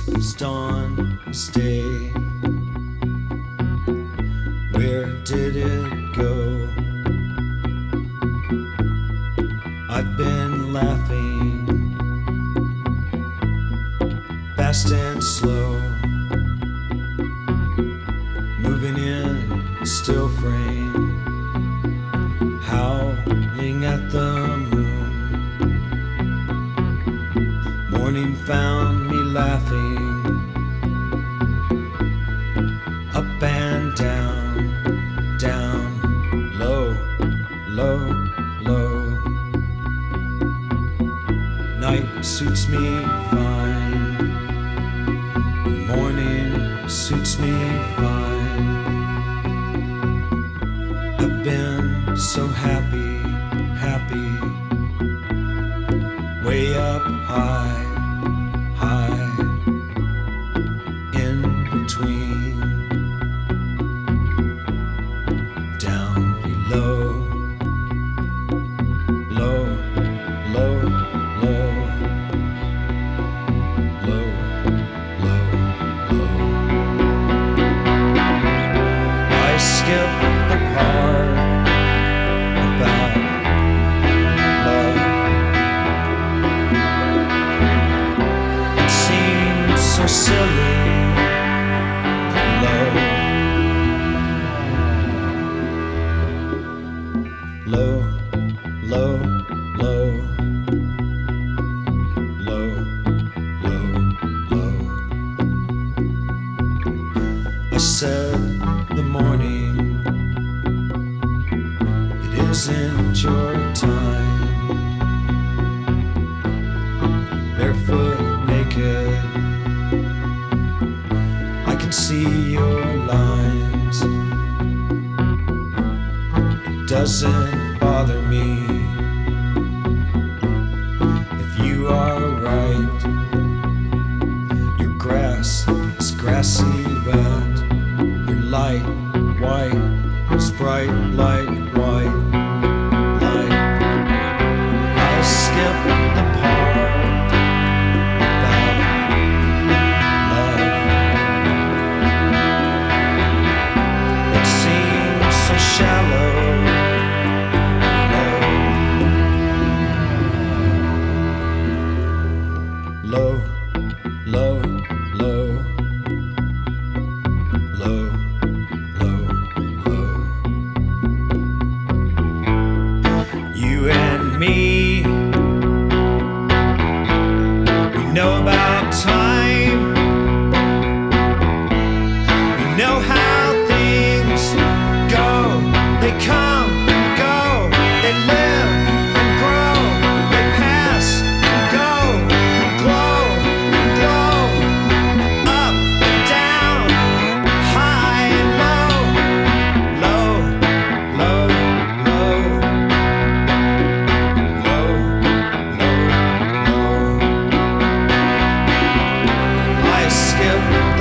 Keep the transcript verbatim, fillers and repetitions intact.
is dawn, is day. Where did it go? I've been laughing, fast and slow, moving in a still frame, howling at the moon. Morning found me laughing, up and down, down, low, low, low. Night suits me fine, morning suits me fine. I've been so happy, happy, way up high, high, in between, down below, low, low, low, low, low, low. I skip the part about love. It seems so silly, low, low, low, low, low, low, low. I said the morning, it isn't your time. Barefoot, naked, I can see your lines. It doesn't bother me if you are right. Your grass is grassy wet, your light white is bright light white light. I skip the part about love. It seems so shallow, low, low, low, low, low, low. You and me, we know about time. We know how things go. They come and go. They live and grow. They pass and go and glow and glow. Up and down, high and low, low, low, low, low, low, low. I skip